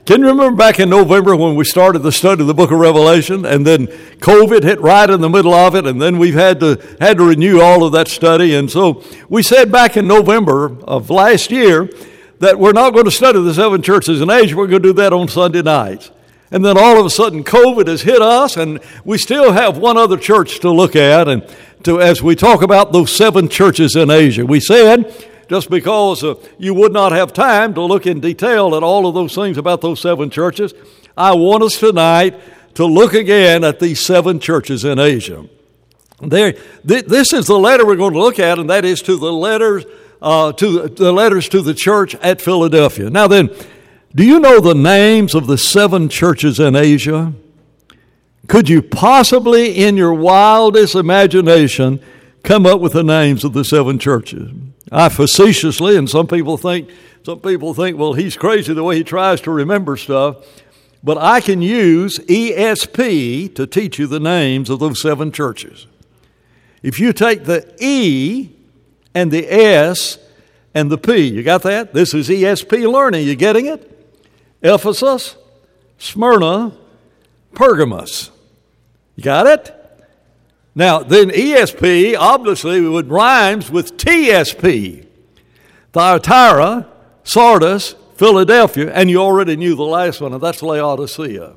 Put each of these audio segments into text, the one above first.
Can you remember back in November when we started the study of the book of Revelation, and then COVID hit right in the middle of it, and then we've had to renew all of that study. And so we said back in November of last year that we're not going to study the 7 churches in Asia. We're going to do that on Sunday nights. And then all of a sudden COVID has hit us, and we still have one other church to look at, and as we talk about those 7 churches in Asia. We said, just because you would not have time to look in detail at all of those things about those 7 churches, I want us tonight to look again at these 7 churches in Asia. This is the letter we're going to look at, and that is to the letters to the church at Philadelphia. Now then, do you know the names of the 7 churches in Asia? Could you possibly, in your wildest imagination, come up with the names of the 7 churches? I facetiously, and some people think, well, he's crazy the way he tries to remember stuff. But I can use ESP to teach you the names of those 7 churches. If you take the E and the S and the P, you got that? This is ESP learning. You getting it? Ephesus, Smyrna, Pergamos. You got it? Now, then ESP obviously rhymes with TSP. Thyatira, Sardis, Philadelphia, and you already knew the last one, and that's Laodicea.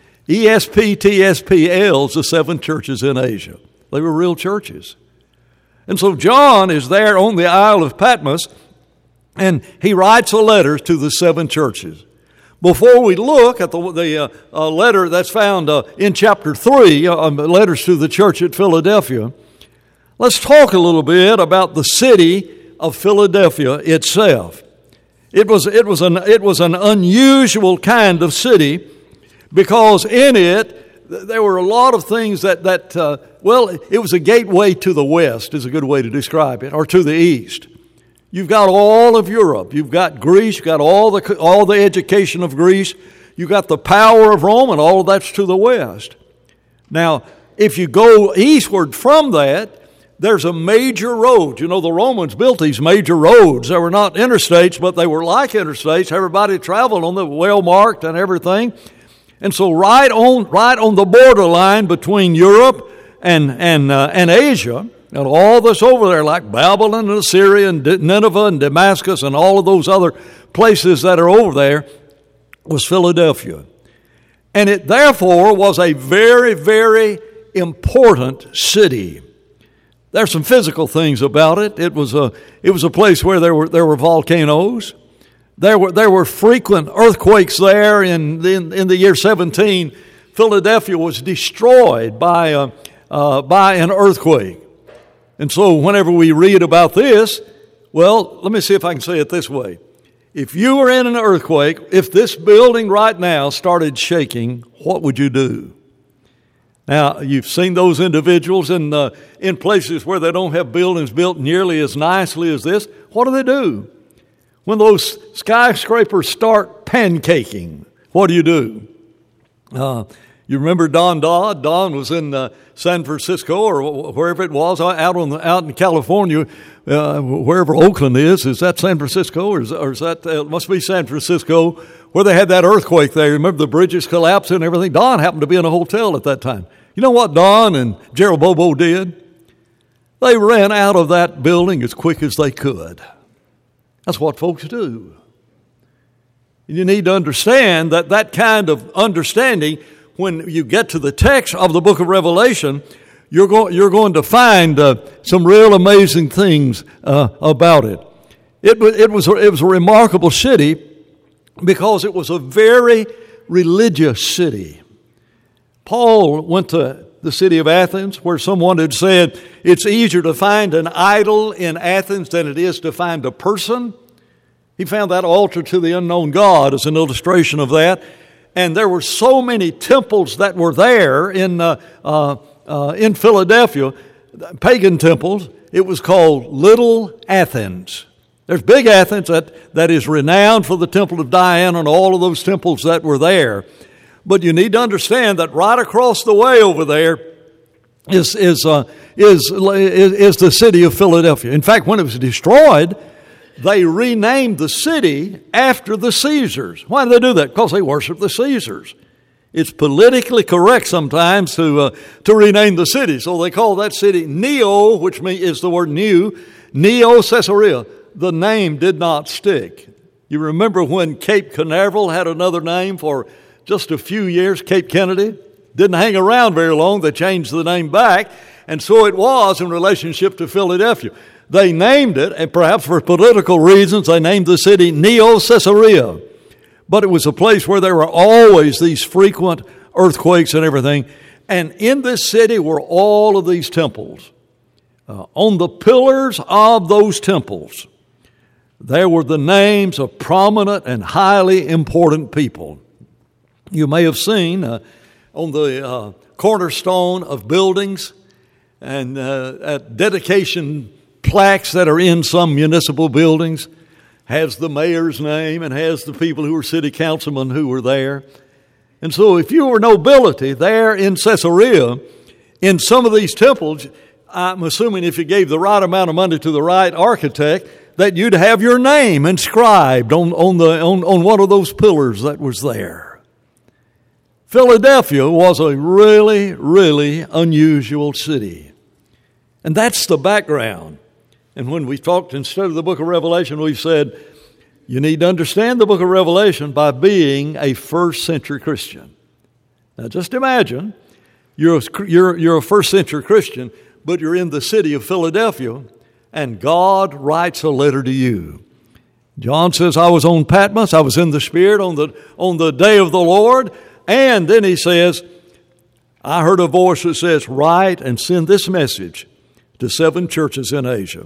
ESP, TSPL's the 7 churches in Asia. They were real churches. And so John is there on the Isle of Patmos, and he writes a letter to the 7 churches. Before we look at the letter that's found in chapter 3, letters to the church at Philadelphia, let's talk a little bit about the city of Philadelphia itself. It was an unusual kind of city because in it there were a lot of things that it was a gateway to the west is a good way to describe it, or to the east. You've got all of Europe. You've got Greece. You've got all the education of Greece. You've got the power of Rome, and all of that's to the west. Now, if you go eastward from that, there's a major road. You know, the Romans built these major roads. They were not interstates, but they were like interstates. Everybody traveled on them, well marked and everything. And so right on the borderline between Europe and Asia, and all this over there, like Babylon and Assyria and Nineveh and Damascus and all of those other places that are over there, was Philadelphia. And it therefore was a very, very important city. There's some physical things about it. It was a place where there were volcanoes. There were frequent earthquakes there. In the year 17, Philadelphia was destroyed by an earthquake. And so whenever we read about this, well, let me see if I can say it this way. If you were in an earthquake, if this building right now started shaking, what would you do? Now, you've seen those individuals in places where they don't have buildings built nearly as nicely as this. What do? When those skyscrapers start pancaking, what do? You remember Don Dodd? Don was in San Francisco or wherever it was, out in California, wherever Oakland is. Is that San Francisco or is that it must be San Francisco, where they had that earthquake there? Remember the bridges collapsing and everything? Don happened to be in a hotel at that time. You know what Don and Gerald Bobo did? They ran out of that building as quick as they could. That's what folks do. You need to understand that kind of understanding, when you get to the text of the book of Revelation, you're going to find some real amazing things about it. It was a remarkable city because it was a very religious city. Paul went to the city of Athens, where someone had said it's easier to find an idol in Athens than it is to find a person. He found that altar to the unknown God as an illustration of that. And there were so many temples that were there in Philadelphia, pagan temples. It was called Little Athens. There's Big Athens that is renowned for the temple of Diana and all of those temples that were there. But you need to understand that right across the way over there is the city of Philadelphia. In fact, when it was destroyed, they renamed the city after the Caesars. Why do they do that? Because they worship the Caesars. It's politically correct sometimes to rename the city. So they call that city Neo, which is the word new, Neo Caesarea. The name did not stick. You remember when Cape Canaveral had another name for just a few years, Cape Kennedy? Didn't hang around very long. They changed the name back. And so it was in relationship to Philadelphia. They named it, and perhaps for political reasons, they named the city Neo Caesarea. But it was a place where there were always these frequent earthquakes and everything. And in this city were all of these temples. On the pillars of those temples, there were the names of prominent and highly important people. You may have seen on the cornerstone of buildings and at dedication plaques that are in some municipal buildings, has the mayor's name and has the people who were city councilmen who were there. And so if you were nobility there in Caesarea, in some of these temples, I'm assuming if you gave the right amount of money to the right architect, that you'd have your name inscribed on one of those pillars that was there. Philadelphia was a really, really unusual city. And that's the background. And when we talked instead of the book of Revelation, we said, you need to understand the book of Revelation by being a first century Christian. Now just imagine, you're a first century Christian, but you're in the city of Philadelphia, and God writes a letter to you. John says, I was on Patmos, I was in the Spirit on the day of the Lord, and then he says, I heard a voice that says, write and send this message to 7 churches in Asia.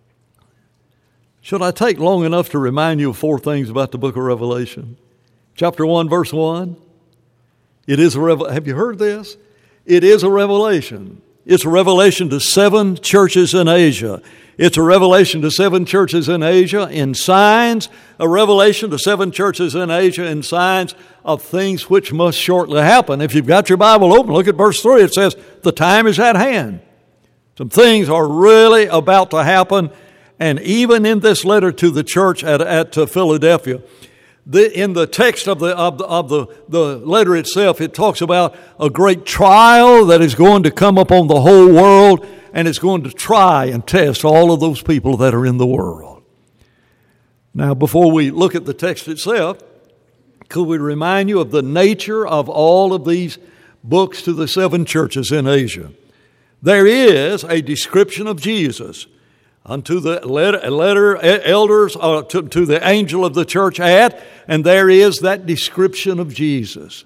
Should I take long enough to remind you of 4 things about the book of Revelation? Chapter 1, verse 1. It is have you heard this? It is a revelation. It's a revelation to 7 churches in Asia. It's a revelation to 7 churches in Asia in signs, a revelation to 7 churches in Asia in signs of things which must shortly happen. If you've got your Bible open, look at verse 3. It says, the time is at hand. Some things are really about to happen. And even in this letter to the church at Philadelphia, in the text of the letter itself, it talks about a great trial that is going to come upon the whole world, and it's going to try and test all of those people that are in the world. Now, before we look at the text itself, could we remind you of the nature of all of these books to the 7 churches in Asia? There is a description of Jesus unto the letter elders, to the angel of the church at, and there is that description of Jesus.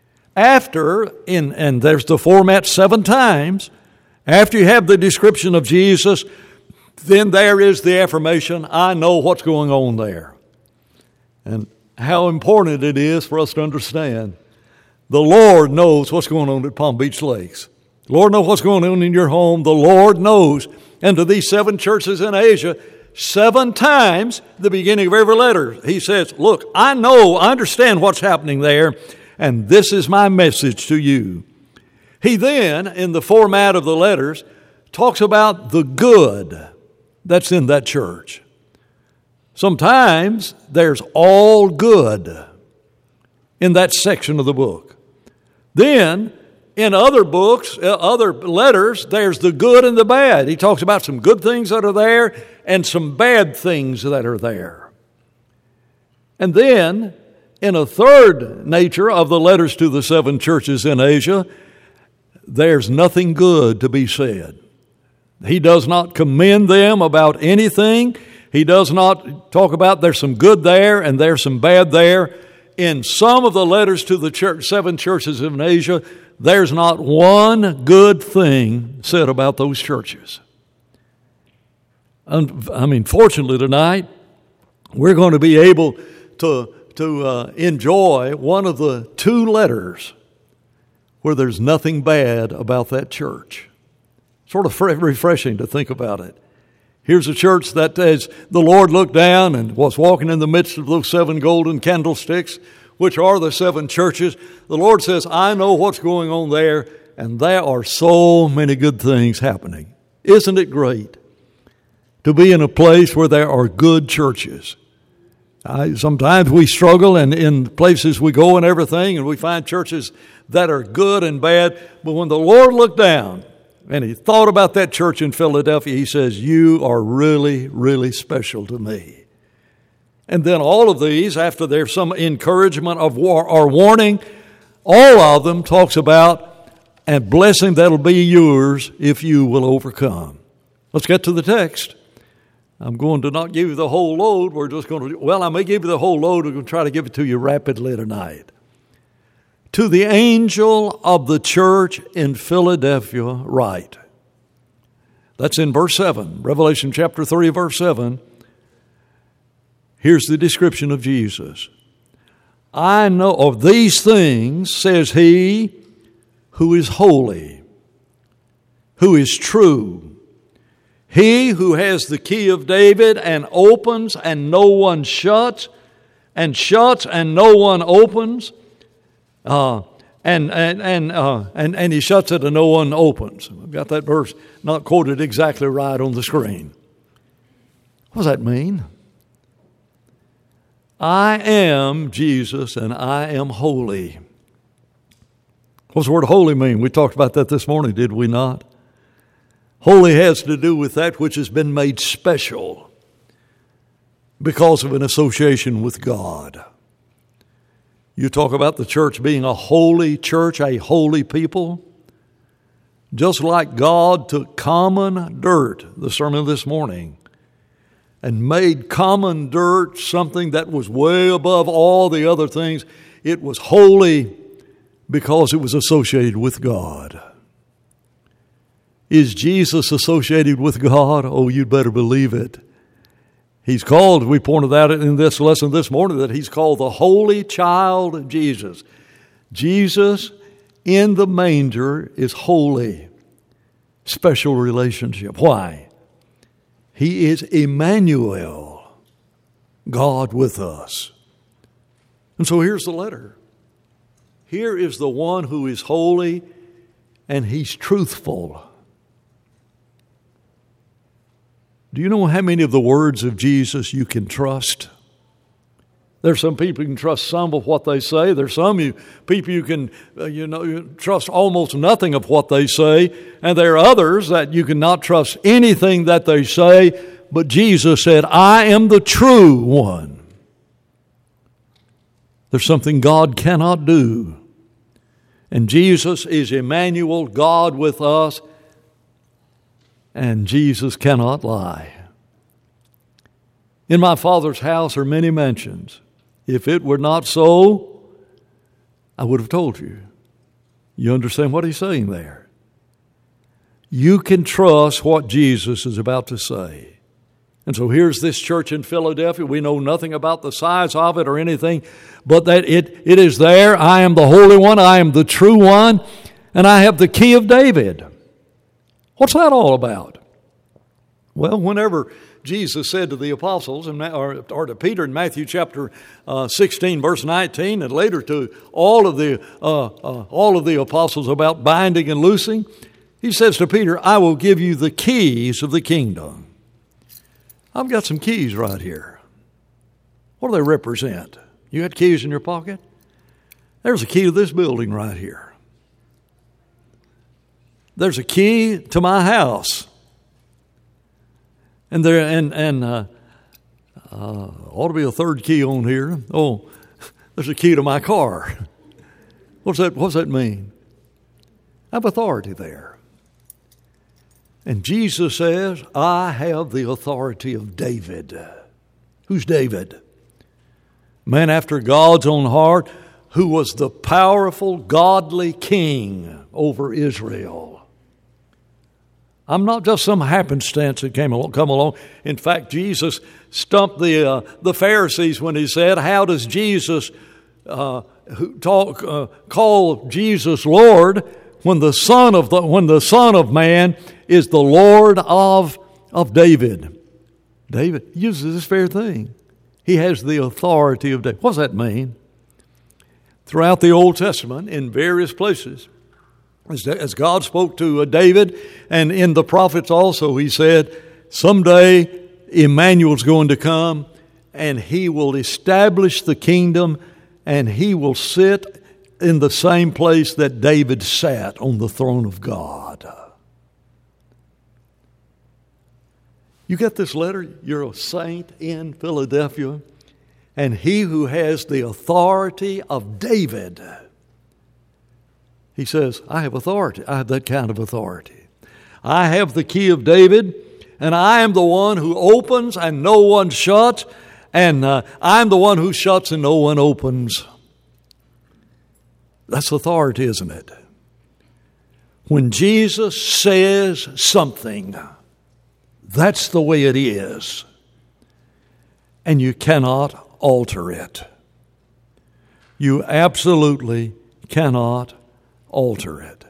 And there's the format 7 times. After you have the description of Jesus, then there is the affirmation, I know what's going on there. And how important it is for us to understand. The Lord knows what's going on at Palm Beach Lakes. The Lord knows what's going on in your home. The Lord knows. And to these 7 churches in Asia, 7 times the beginning of every letter, he says, look, I understand what's happening there, and this is my message to you. He then, in the format of the letters, talks about the good that's in that church. Sometimes there's all good in that section of the book. Then, in other books, other letters, there's the good and the bad. He talks about some good things that are there and some bad things that are there. And then, in a third nature of the letters to the 7 churches in Asia, there's nothing good to be said. He does not commend them about anything. He does not talk about there's some good there and there's some bad there. In some of the letters to the 7 churches in Asia, there's not one good thing said about those churches. Fortunately tonight, we're going to be able to enjoy one of the 2 letters where there's nothing bad about that church. Sort of refreshing to think about it. Here's a church that as the Lord looked down and was walking in the midst of those 7 golden candlesticks, which are the 7 churches, the Lord says, I know what's going on there, and there are so many good things happening. Isn't it great? to be in a place where there are good churches. Sometimes we struggle in places we go and everything, and we find churches that are good and bad. But when the Lord looked down and He thought about that church in Philadelphia, He says, you are really, really special to me. And then all of these, after there's some encouragement of war or warning, all of them talks about a blessing that'll be yours if you will overcome. Let's get to the text. I'm going to not give you the whole load. We're just going to, I may give you the whole load. I'm going to try to give it to you rapidly tonight. To the angel of the church in Philadelphia write. That's in verse 7, Revelation chapter 3, verse 7. Here's the description of Jesus. I know of these things, says He, who is holy, who is true, He who has the key of David and opens and no one shuts, and shuts and no one opens, and He shuts it and no one opens. I've got that verse not quoted exactly right on the screen. What does that mean? I am Jesus and I am holy. What's the word holy mean? We talked about that this morning, did we not? Holy has to do with that which has been made special because of an association with God. You talk about the church being a holy church, a holy people. Just like God took common dirt, the sermon this morning, and made common dirt something that was way above all the other things. It was holy because it was associated with God. Is Jesus associated with God? Oh, you'd better believe it. He's called, we pointed out in this lesson this morning, that He's called the Holy Child of Jesus. Jesus in the manger is holy. Special relationship. Why? He is Emmanuel, God with us. And so here's the letter. Here is the one who is holy and He's truthful. Do you know how many of the words of Jesus you can trust? There's some people you can trust some of what they say. There's some people you can trust almost nothing of what they say. And there are others that you cannot trust anything that they say. But Jesus said, I am the true one. There's something God cannot do. And Jesus is Emmanuel, God with us. And Jesus cannot lie. In my Father's house are many mansions. If it were not so, I would have told you. You understand what He's saying there? You can trust what Jesus is about to say. And so here's this church in Philadelphia. We know nothing about the size of it or anything, but that it is there. I am the Holy One. I am the true one. And I have the key of David. What's that all about? Well, whenever Jesus said to the apostles, or to Peter in Matthew chapter 16, verse 19, and later to all of the apostles about binding and loosing, He says to Peter, I will give you the keys of the kingdom. I've got some keys right here. What do they represent? You got keys in your pocket? There's a key to this building right here. There's a key to my house. And there ought to be a third key on here. Oh, there's a key to my car. What's that mean? I have authority there. And Jesus says, I have the authority of David. Who's David? Man after God's own heart, who was the powerful, godly king over Israel. I'm not just some happenstance that come along. In fact, Jesus stumped the Pharisees when He said, how does Jesus call Jesus Lord when the Son of Man is the Lord of David? David uses this very thing. He has the authority of David. What does that mean? Throughout the Old Testament, in various places, as God spoke to David, and in the prophets also, He said, someday Emmanuel's going to come, and He will establish the kingdom, and He will sit in the same place that David sat on the throne of God. You get this letter? You're a saint in Philadelphia, and he who has the authority of David, he says, I have authority. I have that kind of authority. I have the key of David, and I am the one who opens and no one shuts, and I'm the one who shuts and no one opens. That's authority, isn't it? When Jesus says something, that's the way it is. And you cannot alter it. You absolutely cannot alter it.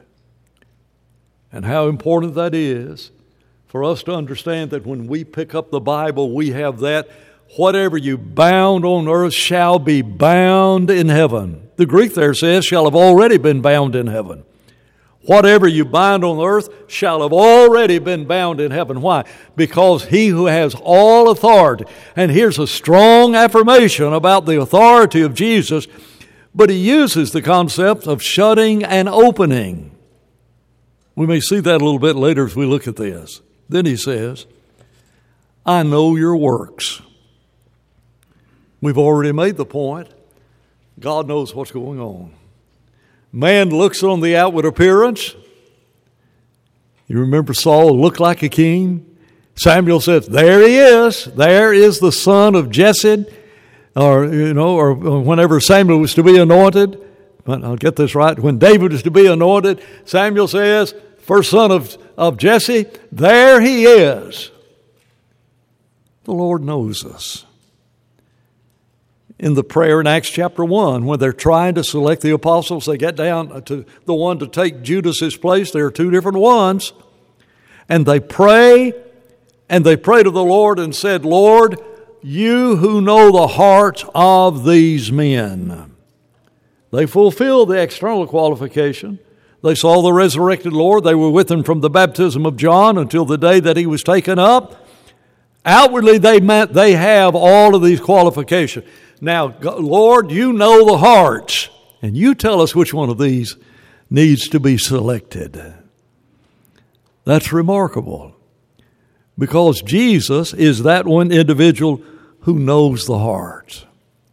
And how important that is for us to understand that when we pick up the Bible, we have that. Whatever you bound on earth shall be bound in heaven. The Greek there says, shall have already been bound in heaven. Whatever you bind on earth shall have already been bound in heaven. Why? Because He who has all authority. And here's a strong affirmation about the authority of Jesus, but He uses the concept of shutting and opening. We may see that a little bit later as we look at this. Then He says, I know your works. We've already made the point. God knows what's going on. Man looks on the outward appearance. You remember Saul looked like a king? Samuel says, there he is. There is the son of Jesse. Or whenever Samuel was to be anointed. But I'll get this right. When David was to be anointed, Samuel says, first son of Jesse, there he is. The Lord knows us. In the prayer in Acts chapter 1, when they're trying to select the apostles, they get down to the one to take Judas's place. There are two different ones. And they pray to the Lord and said, Lord, you who know the hearts of these men. They fulfilled the external qualification. They saw the resurrected Lord. They were with Him from the baptism of John until the day that He was taken up. Outwardly, they have all of these qualifications. Now, Lord, you know the hearts, and you tell us which one of these needs to be selected. That's remarkable, because Jesus is that one individual who knows the heart.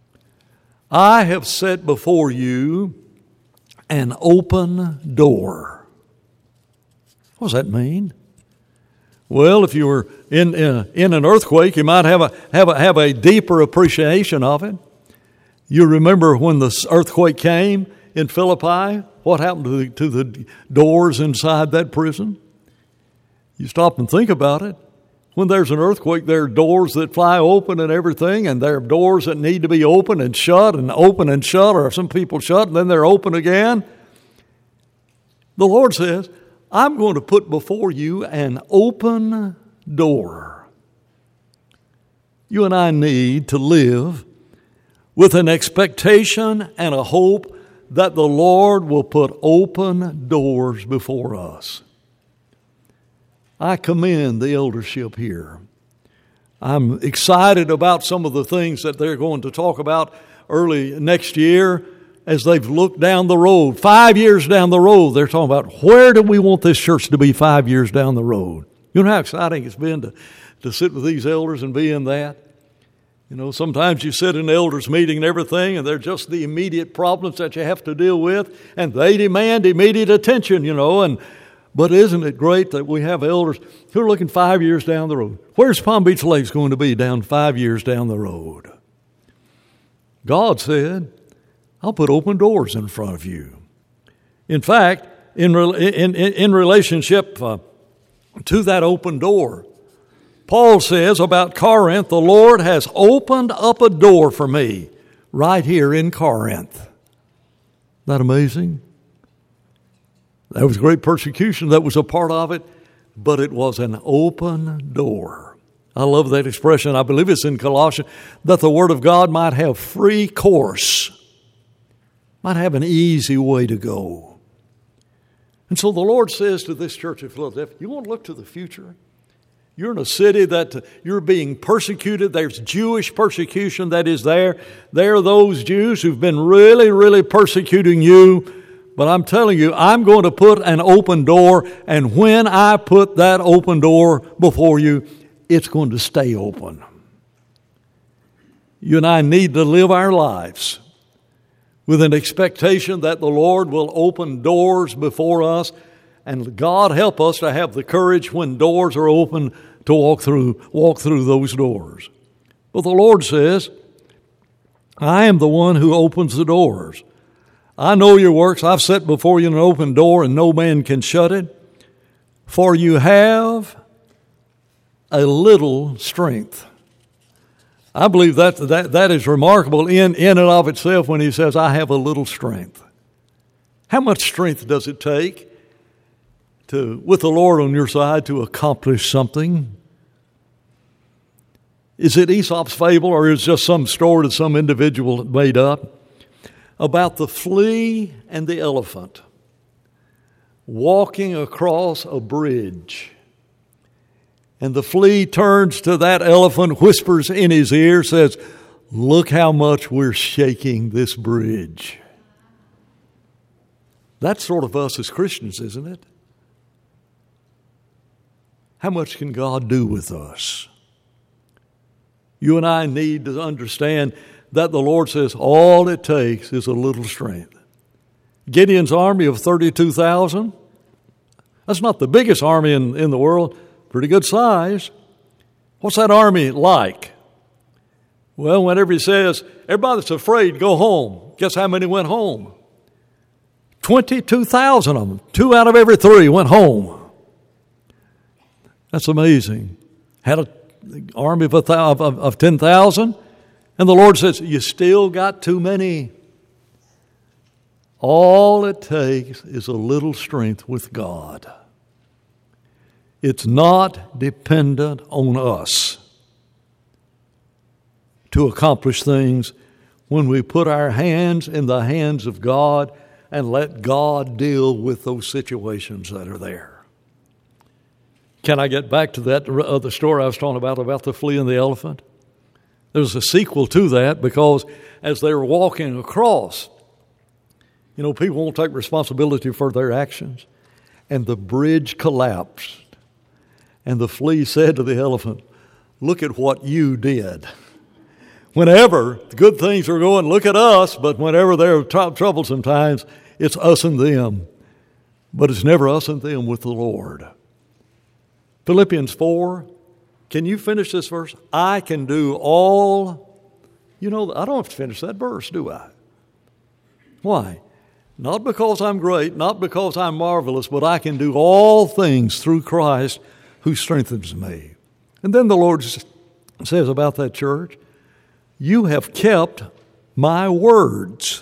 I have set before you an open door. What does that mean? Well, if you were in an earthquake, you might have a deeper appreciation of it. You remember when the earthquake came in Philippi, what happened to the doors inside that prison? You stop and think about it. When there's an earthquake, there are doors that fly open and everything, and there are doors that need to be open and shut, or some people shut and then they're open again. The Lord says, I'm going to put before you an open door. You and I need to live with an expectation and a hope that the Lord will put open doors before us. I commend the eldership here. I'm excited about some of the things that they're going to talk about early next year as they've looked down the road. 5 years down the road, they're talking about where do we want this church to be 5 years down the road. You know how exciting it's been to sit with these elders and be in that? You know, sometimes you sit in the elders' meeting and everything, and they're just the immediate problems that you have to deal with, and they demand immediate attention, But isn't it great that we have elders who are looking 5 years down the road? Where's Palm Beach Lakes going to be down 5 years down the road? God said, I'll put open doors in front of you. In fact, in relationship to that open door, Paul says about Corinth, the Lord has opened up a door for me right here in Corinth. Isn't that amazing? There was great persecution that was a part of it, but it was an open door. I love that expression. I believe it's in Colossians, that the Word of God might have free course, might have an easy way to go. And so the Lord says to this church of Philadelphia, you want to look to the future? You're in a city that you're being persecuted. There's Jewish persecution that is there. There are those Jews who've been really, really persecuting you. But I'm telling you, I'm going to put an open door, and when I put that open door before you, it's going to stay open. You and I need to live our lives with an expectation that the Lord will open doors before us, and God help us to have the courage when doors are open to walk through those doors. But the Lord says, I am the one who opens the doors. I know your works. I've set before you an open door, and no man can shut it. For you have a little strength. I believe that is remarkable in and of itself when he says, I have a little strength. How much strength does it take with the Lord on your side to accomplish something? Is it Aesop's fable, or is it just some story that some individual made up? About the flea and the elephant walking across a bridge. And the flea turns to that elephant, whispers in his ear, says, look how much we're shaking this bridge. That's sort of us as Christians, isn't it? How much can God do with us? You and I need to understand that the Lord says all it takes is a little strength. Gideon's army of 32,000, that's not the biggest army in the world, pretty good size. What's that army like? Well, whenever he says, everybody that's afraid, go home. Guess how many went home? 22,000 of them. 2 out of every 3 went home. That's amazing. Had an army of 10,000. And the Lord says, you still got too many. All it takes is a little strength with God. It's not dependent on us to accomplish things when we put our hands in the hands of God and let God deal with those situations that are there. Can I get back to that other story I was talking about the flea and the elephant? There's a sequel to that, because as they were walking across, people won't take responsibility for their actions. And the bridge collapsed. And the flea said to the elephant, look at what you did. Whenever good things are going, look at us. But whenever there are trouble sometimes, it's us and them. But it's never us and them with the Lord. Philippians 4. Can you finish this verse? I can do all. I don't have to finish that verse, do I? Why? Not because I'm great, not because I'm marvelous, but I can do all things through Christ who strengthens me. And then the Lord says about that church, you have kept my words.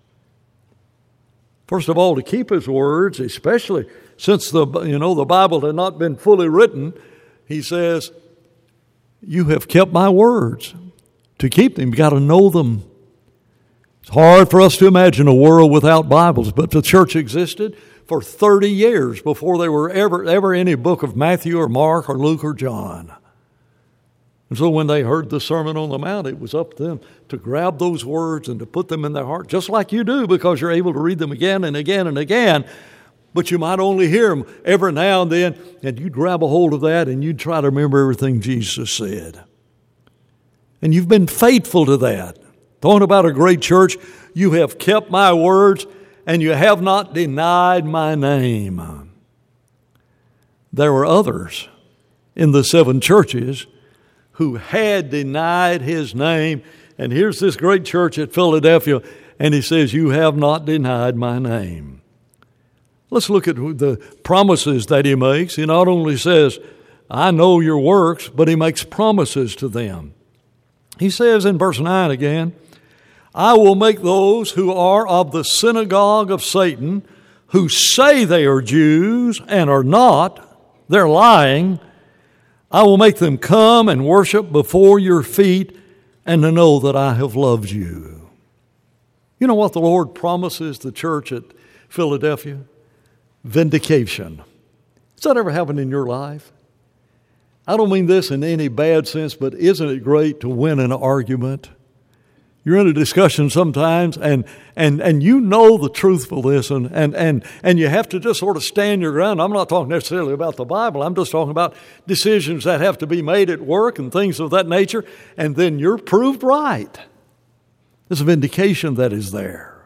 First of all, to keep his words, especially since the Bible had not been fully written, he says, you have kept my words. To keep them, you've got to know them. It's hard for us to imagine a world without Bibles, but the church existed for 30 years before there were ever any book of Matthew or Mark or Luke or John. And so when they heard the Sermon on the Mount, it was up to them to grab those words and to put them in their heart, just like you do, because you're able to read them again and again and again. But you might only hear them every now and then, and you'd grab a hold of that and you'd try to remember everything Jesus said. And you've been faithful to that. Talking about a great church, you have kept my words and you have not denied my name. There were others in the 7 churches who had denied his name. And here's this great church at Philadelphia, and he says, you have not denied my name. Let's look at the promises that he makes. He not only says, I know your works, but he makes promises to them. He says in verse 9 again, I will make those who are of the synagogue of Satan, who say they are Jews and are not, they're lying, I will make them come and worship before your feet and to know that I have loved you. You know what the Lord promises the church at Philadelphia? Vindication. Has that ever happened in your life? I don't mean this in any bad sense, but isn't it great to win an argument? You're in a discussion sometimes, and you know the truthfulness, and you have to just sort of stand your ground. I'm not talking necessarily about the Bible. I'm just talking about decisions that have to be made at work and things of that nature, and then you're proved right. There's a vindication that is there.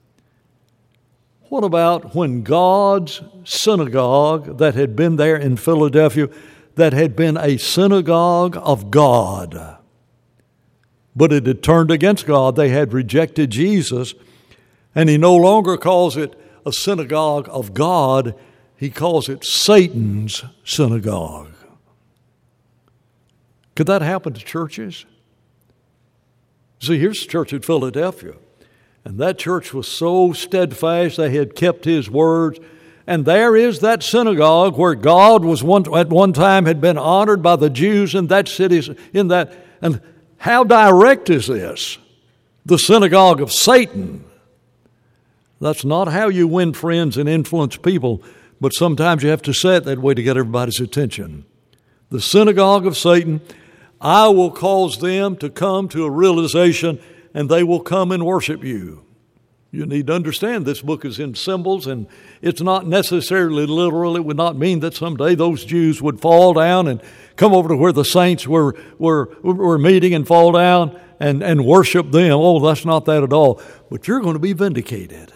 What about when God's synagogue that had been there in Philadelphia, that had been a synagogue of God, but it had turned against God? They had rejected Jesus, and he no longer calls it a synagogue of God. He calls it Satan's synagogue. Could that happen to churches? See, here's the church at Philadelphia, and that church was so steadfast they had kept his words. And there is that synagogue where God was at one time had been honored by the Jews in that city. And how direct is this? The synagogue of Satan. That's not how you win friends and influence people, but sometimes you have to say it that way to get everybody's attention. The synagogue of Satan. I will cause them to come to a realization, and they will come and worship you. You need to understand this book is in symbols, and it's not necessarily literal. It would not mean that someday those Jews would fall down and come over to where the saints were meeting and fall down and worship them. Oh, that's not that at all. But you're going to be vindicated.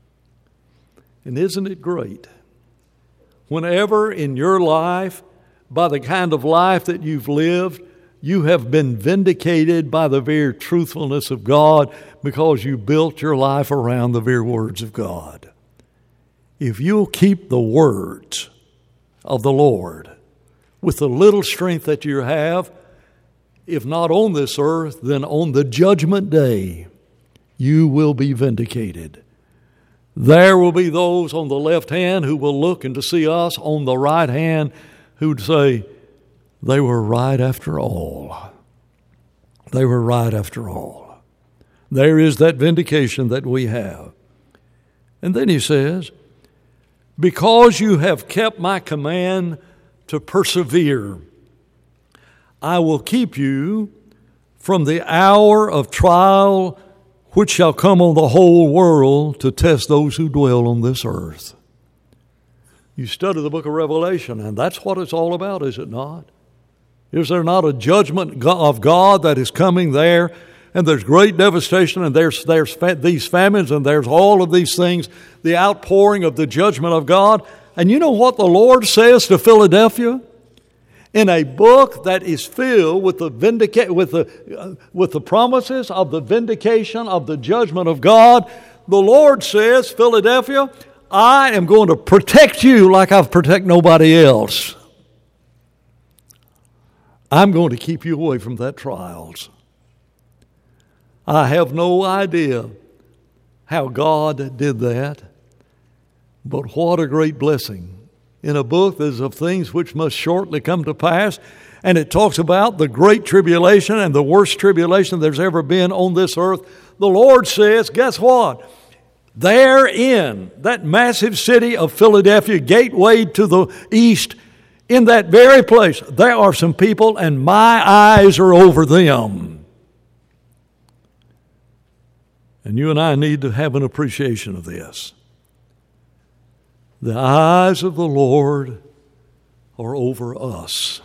And isn't it great? Whenever in your life, by the kind of life that you've lived, you have been vindicated by the very truthfulness of God because you built your life around the very words of God. If you'll keep the words of the Lord with the little strength that you have, if not on this earth, then on the judgment day, you will be vindicated. There will be those on the left hand who will look and to see us on the right hand who'd say, they were right after all. They were right after all. There is that vindication that we have. And then he says, because you have kept my command to persevere, I will keep you from the hour of trial which shall come on the whole world to test those who dwell on this earth. You study the book of Revelation, and that's what it's all about, is it not? Is there not a judgment of God that is coming there? And there's great devastation, and there's these famines, and there's all of these things, the outpouring of the judgment of God. And you know what the Lord says to Philadelphia? In a book that is filled with the promises of the vindication of the judgment of God, the Lord says, Philadelphia, I am going to protect you like I've protected nobody else. I'm going to keep you away from that trials. I have no idea how God did that, but what a great blessing. In a book that is of things which must shortly come to pass, and it talks about the great tribulation and the worst tribulation there's ever been on this earth. The Lord says, guess what? There in that massive city of Philadelphia, gateway to the east, in that very place, there are some people, and my eyes are over them. And you and I need to have an appreciation of this. The eyes of the Lord are over us.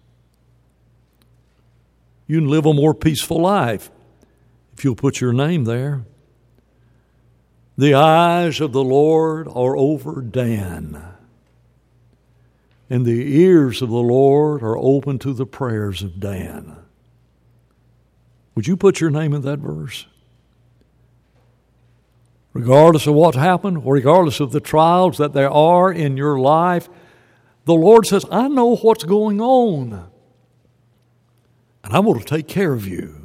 You can live a more peaceful life if you'll put your name there. The eyes of the Lord are over Dan. And the ears of the Lord are open to the prayers of Dan. Would you put your name in that verse? Regardless of what's happened, or regardless of the trials that there are in your life, the Lord says, I know what's going on. And I'm going to take care of you.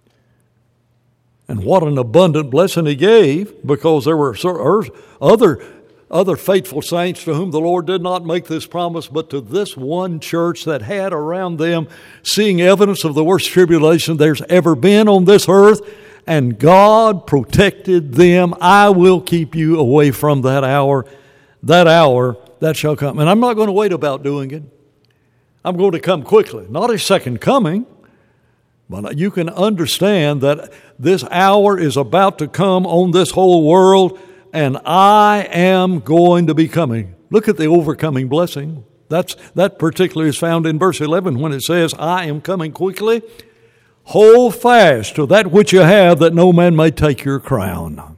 And what an abundant blessing He gave, because there were other faithful saints to whom the Lord did not make this promise, but to this one church that had around them, seeing evidence of the worst tribulation there's ever been on this earth, and God protected them. I will keep you away from that hour that shall come. And I'm not going to wait about doing it. I'm going to come quickly. Not a second coming, but you can understand that this hour is about to come on this whole world, and I am going to be coming. Look at the overcoming blessing. That particularly is found in verse 11 when it says, I am coming quickly. Hold fast to that which you have, that no man may take your crown.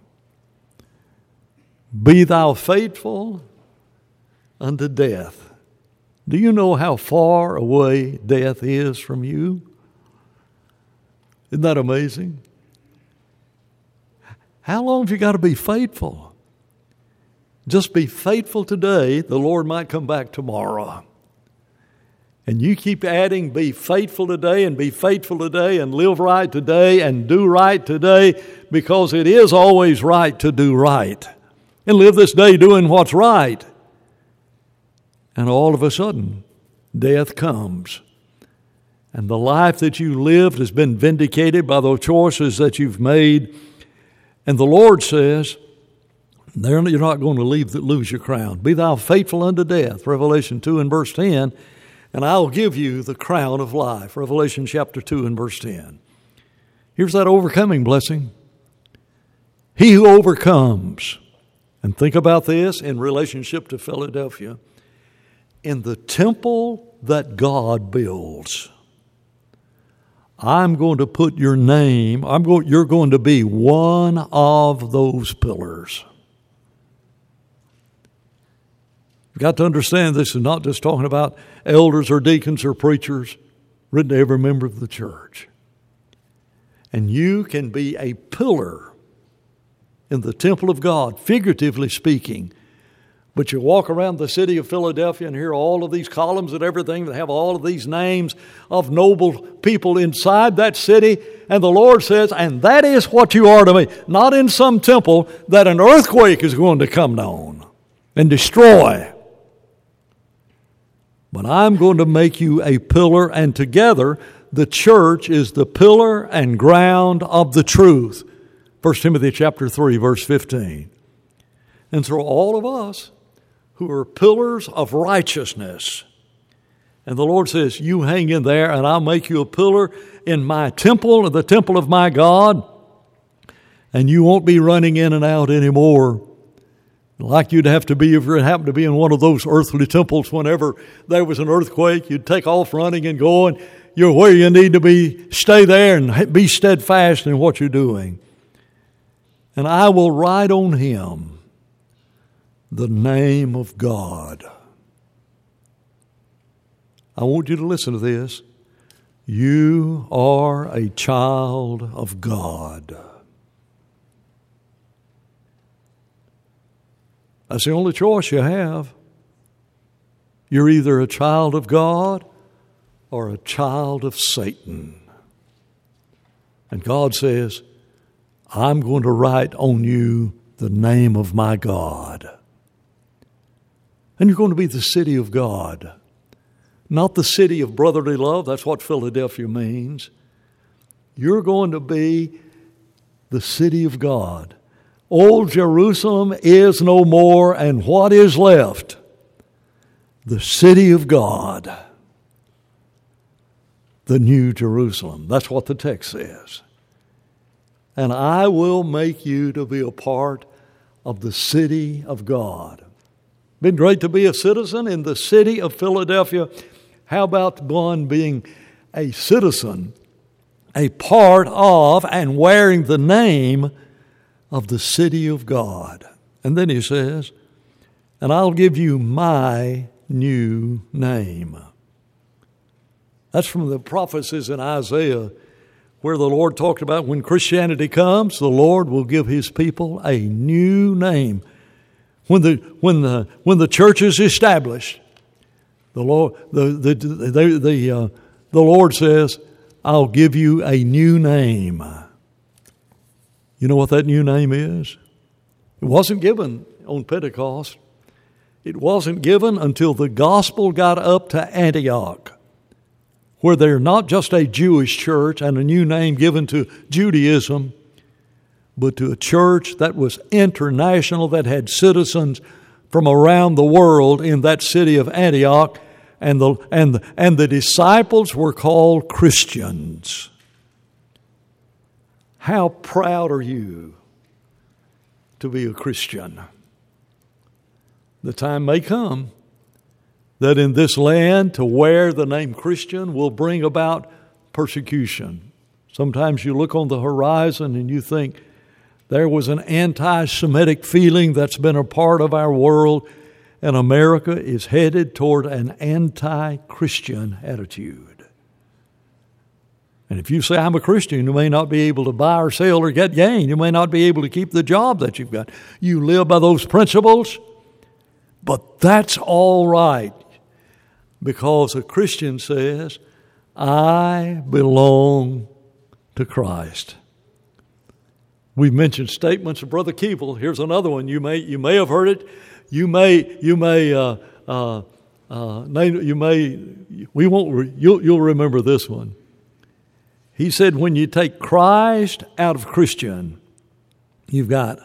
Be thou faithful unto death. Do you know how far away death is from you? Isn't that amazing? How long have you got to be faithful? Just be faithful today. The Lord might come back tomorrow. And you keep adding, be faithful today and be faithful today and live right today and do right today, because it is always right to do right. And live this day doing what's right. And all of a sudden, death comes. And the life that you lived has been vindicated by the choices that you've made. And the Lord says, you're not going to lose your crown. Be thou faithful unto death, Revelation 2 and verse 10, and I'll give you the crown of life, Revelation chapter 2 and verse 10. Here's that overcoming blessing. He who overcomes, and think about this in relationship to Philadelphia, in the temple that God builds, I'm going to put your name, you're going to be one of those pillars. You've got to understand this is not just talking about elders or deacons or preachers, written to every member of the church. And you can be a pillar in the temple of God, figuratively speaking. But you walk around the city of Philadelphia and hear all of these columns and everything that have all of these names of noble people inside that city. And the Lord says, and that is what you are to me. Not in some temple that an earthquake is going to come down and destroy. But I'm going to make you a pillar, and together the church is the pillar and ground of the truth. 1 Timothy chapter 3, verse 15. And so all of us who are pillars of righteousness, and the Lord says, you hang in there and I'll make you a pillar in my temple, the temple of my God, and you won't be running in and out anymore like you'd have to be if you happened to be in one of those earthly temples. Whenever there was an earthquake, you'd take off running and going. You're where you need to be. Stay there and be steadfast in what you're doing. And I will write on him the name of God. I want you to listen to this. You are a child of God. That's the only choice you have. You're either a child of God or a child of Satan. And God says, I'm going to write on you the name of my God. And you're going to be the city of God. Not the city of brotherly love. That's what Philadelphia means. You're going to be the city of God. Old Jerusalem is no more, and what is left? The city of God. The New Jerusalem. That's what the text says. And I will make you to be a part of the city of God. Been great to be a citizen in the city of Philadelphia. How about one being a citizen, a part of and wearing the name of the city of God? And then he says, and I'll give you my new name. That's from the prophecies in Isaiah, where the Lord talked about when Christianity comes, the Lord will give his people a new name. When the church is established, the Lord says, I'll give you a new name. You know what that new name is? It wasn't given on Pentecost. It wasn't given until the gospel got up to Antioch, where they're not just a Jewish church and a new name given to Judaism, but to a church that was international, that had citizens from around the world in that city of Antioch. and the disciples were called Christians. How proud are you to be a Christian? The time may come that in this land to wear the name Christian will bring about persecution. Sometimes you look on the horizon and you think there was an anti-Semitic feeling that's been a part of our world, and America is headed toward an anti-Christian attitude. And if you say, I'm a Christian, you may not be able to buy or sell or get gain. You may not be able to keep the job that you've got. You live by those principles, but that's all right, because a Christian says, I belong to Christ. We've mentioned statements of Brother Keeble. Here's another one. You may have heard it. You'll remember this one. He said, when you take Christ out of Christian, you've got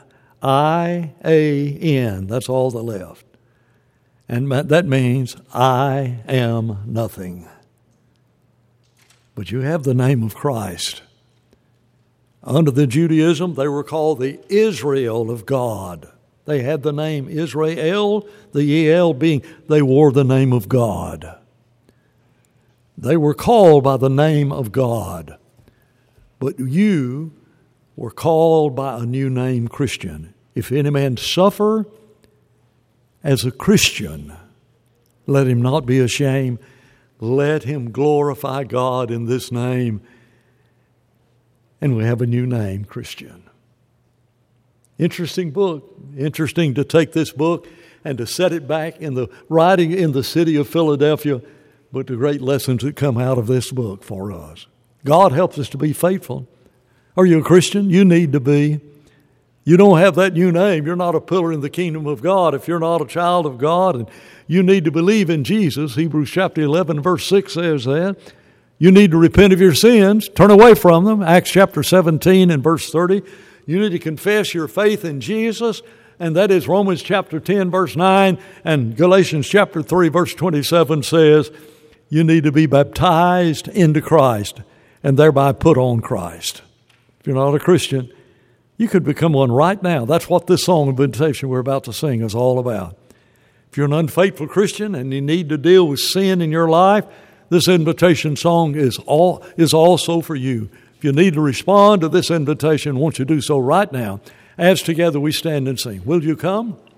I-A-N. That's all that left. And that means I am nothing. But you have the name of Christ. Under the Judaism, they were called the Israel of God. They had the name Israel, the El being, they wore the name of God. They were called by the name of God. But you were called by a new name, Christian. If any man suffer as a Christian, let him not be ashamed. Let him glorify God in this name. And we have a new name, Christian. Interesting book. Interesting to take this book and to set it back in the writing in the city of Philadelphia, but the great lessons that come out of this book for us. God helps us to be faithful. Are you a Christian? You need to be. You don't have that new name. You're not a pillar in the kingdom of God if you're not a child of God, and you need to believe in Jesus. Hebrews chapter 11, verse 6 says that. You need to repent of your sins, turn away from them. Acts chapter 17 and verse 30. You need to confess your faith in Jesus, and that is Romans chapter 10, verse 9, and Galatians chapter 3, verse 27 says, you need to be baptized into Christ and thereby put on Christ. If you're not a Christian, you could become one right now. That's what this song of invitation we're about to sing is all about. If you're an unfaithful Christian and you need to deal with sin in your life, this invitation song is also for you. If you need to respond to this invitation, won't you do so right now? As together we stand and sing. Will you come?